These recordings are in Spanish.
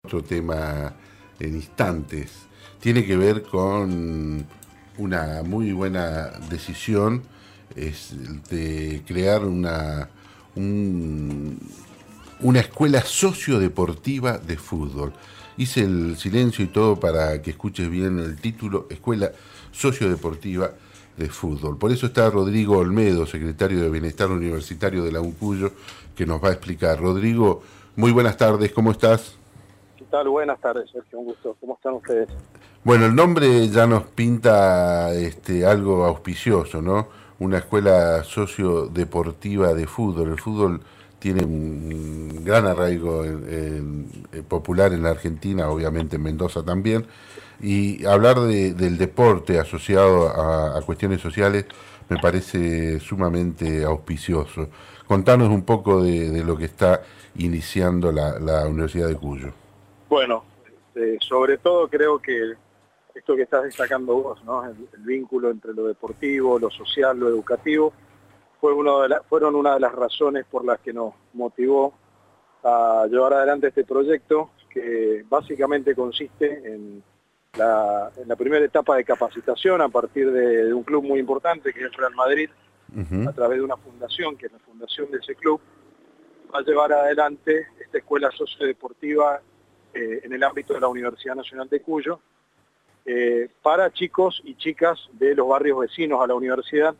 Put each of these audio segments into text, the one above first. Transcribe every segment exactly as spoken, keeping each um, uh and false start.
otro tema en instantes. Tiene que ver con una muy buena decisión, es de crear una, un, una escuela sociodeportiva de fútbol. Hice el silencio y todo para que escuches bien el título, Escuela Sociodeportiva de Fútbol. Por eso está Rodrigo Olmedo, secretario de Bienestar Universitario de la UNCUYO, que nos va a explicar. Rodrigo, muy buenas tardes, ¿cómo estás? ¿Qué tal? Buenas tardes, Sergio, un gusto. ¿Cómo están ustedes? Bueno, el nombre ya nos pinta este, algo auspicioso, ¿no? Una escuela sociodeportiva de fútbol. El fútbol tiene un gran arraigo en, en, en popular en la Argentina, obviamente en Mendoza también, y hablar de, del deporte asociado a, a cuestiones sociales me parece sumamente auspicioso. Contanos un poco de, de lo que está iniciando la, la Universidad de Cuyo. Bueno, eh, sobre todo creo que esto que estás destacando vos, ¿no? El, el vínculo entre lo deportivo, lo social, lo educativo, fue uno de la, fueron una de las razones por las que nos motivó a llevar adelante este proyecto, que básicamente consiste en la, en la primera etapa de capacitación a partir de, de un club muy importante, que es el Real Madrid, uh-huh. a través de una fundación, que es la fundación de ese club, va a llevar adelante esta escuela sociodeportiva eh, en el ámbito de la Universidad Nacional de Cuyo, eh, para chicos y chicas de los barrios vecinos a la universidad,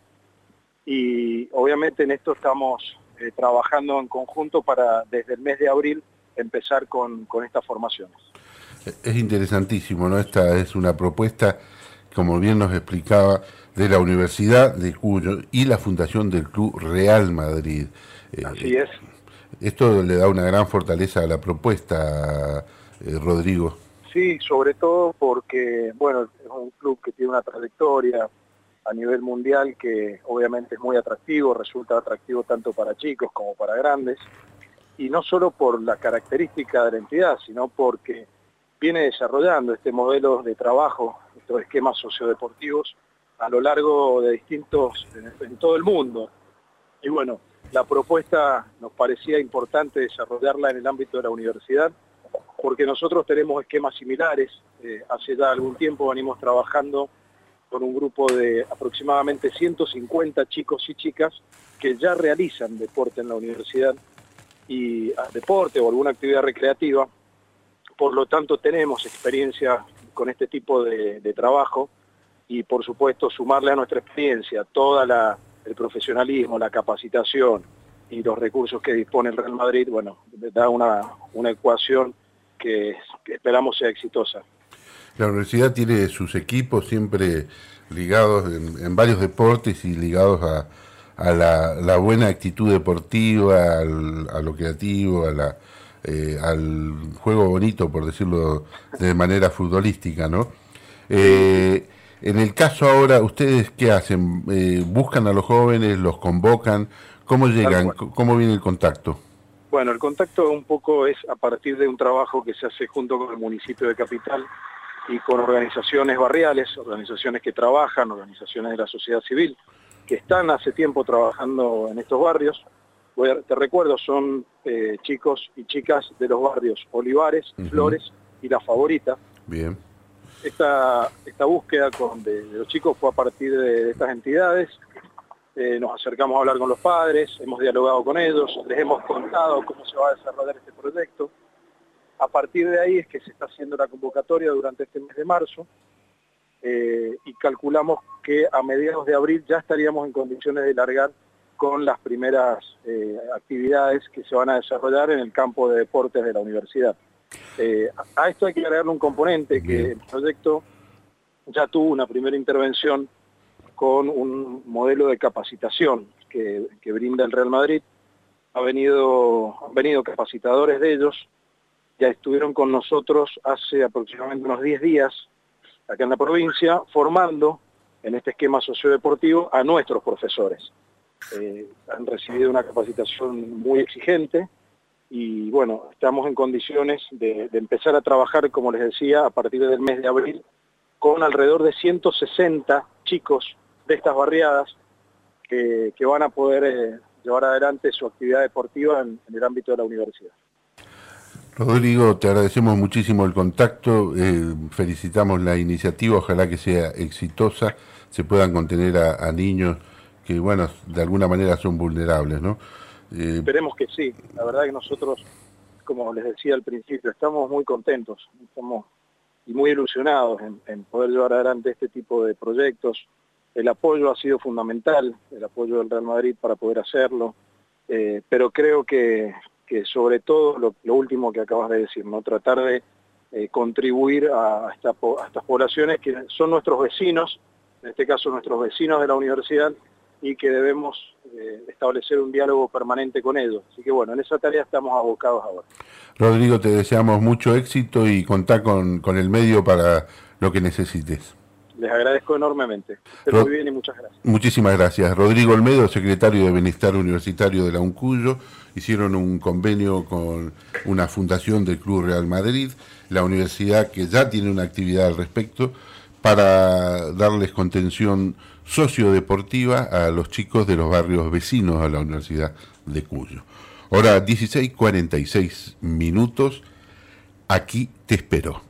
y obviamente en esto estamos eh, trabajando en conjunto para desde el mes de abril empezar con, con estas formaciones. Es interesantísimo, ¿no? Esta es una propuesta, como bien nos explicaba, de la Universidad de Cuyo y la fundación del Club Real Madrid. Así es. Esto le da una gran fortaleza a la propuesta, eh, Rodrigo. Sí, sobre todo porque, bueno, es un club que tiene una trayectoria a nivel mundial que obviamente es muy atractivo, resulta atractivo tanto para chicos como para grandes, y no solo por la característica de la entidad, sino porque viene desarrollando este modelo de trabajo, estos esquemas sociodeportivos, a lo largo de distintos, en, en todo el mundo. Y bueno, la propuesta nos parecía importante desarrollarla en el ámbito de la universidad, porque nosotros tenemos esquemas similares. Eh, hace ya algún tiempo venimos trabajando con un grupo de aproximadamente ciento cincuenta chicos y chicas que ya realizan deporte en la universidad, y deporte o alguna actividad recreativa. Por lo tanto tenemos experiencia con este tipo de, de trabajo, y por supuesto sumarle a nuestra experiencia todo el profesionalismo, la capacitación y los recursos que dispone el Real Madrid, bueno, da una, una ecuación que, que esperamos sea exitosa. La universidad tiene sus equipos siempre ligados en, en varios deportes y ligados a, a la, la buena actitud deportiva, al, a lo creativo, a la, eh, al juego bonito, por decirlo de manera futbolística, ¿no? Eh, en el caso ahora, ¿ustedes qué hacen? Eh, ¿Buscan a los jóvenes, los convocan? ¿Cómo llegan? ¿Cómo viene el contacto? Bueno, el contacto un poco es a partir de un trabajo que se hace junto con el municipio de Capital y con organizaciones barriales, organizaciones que trabajan, organizaciones de la sociedad civil, que están hace tiempo trabajando en estos barrios. Voy a, te recuerdo, son eh, chicos y chicas de los barrios Olivares, uh-huh. Flores y La Favorita. Bien. Esta, esta búsqueda con, de, de los chicos fue a partir de, de estas entidades. Eh, nos acercamos a hablar con los padres, hemos dialogado con ellos, les hemos contado cómo se va a desarrollar este proyecto. A partir de ahí es que se está haciendo la convocatoria durante este mes de marzo, eh, y calculamos que a mediados de abril ya estaríamos en condiciones de largar con las primeras eh, actividades que se van a desarrollar en el campo de deportes de la universidad. Eh, a esto hay que agregarle un componente, que el proyecto ya tuvo una primera intervención con un modelo de capacitación que, que brinda el Real Madrid. Ha venido, han venido capacitadores de ellos, ya estuvieron con nosotros hace aproximadamente unos diez días acá en la provincia, formando en este esquema sociodeportivo a nuestros profesores. Eh, han recibido una capacitación muy exigente y bueno, estamos en condiciones de, de empezar a trabajar, como les decía, a partir del mes de abril, con alrededor de ciento sesenta chicos de estas barriadas que, que van a poder eh, llevar adelante su actividad deportiva en, en el ámbito de la universidad. Rodrigo, te agradecemos muchísimo el contacto, eh, felicitamos la iniciativa, ojalá que sea exitosa, se puedan contener a, a niños que, bueno, de alguna manera son vulnerables, ¿no? Eh... Esperemos que sí, la verdad que nosotros, como les decía al principio, estamos muy contentos, estamos y muy ilusionados en, en poder llevar adelante este tipo de proyectos. El apoyo ha sido fundamental, el apoyo del Real Madrid para poder hacerlo, eh, pero creo que, que sobre todo lo, lo último que acabas de decir, ¿no? Tratar de eh, contribuir a, esta, a estas poblaciones que son nuestros vecinos, en este caso nuestros vecinos de la universidad, y que debemos eh, establecer un diálogo permanente con ellos. Así que bueno, en esa tarea estamos abocados ahora. Rodrigo, te deseamos mucho éxito y contá con, con el medio para lo que necesites. Les agradezco enormemente. Espero muy bien y muchas gracias. Muchísimas gracias. Rodrigo Olmedo, secretario de Bienestar Universitario de la UNCUYO, hicieron un convenio con una fundación del Club Real Madrid, la universidad que ya tiene una actividad al respecto, para darles contención sociodeportiva a los chicos de los barrios vecinos a la Universidad de Cuyo. Hora dieciséis cuarenta y seis minutos, aquí te espero.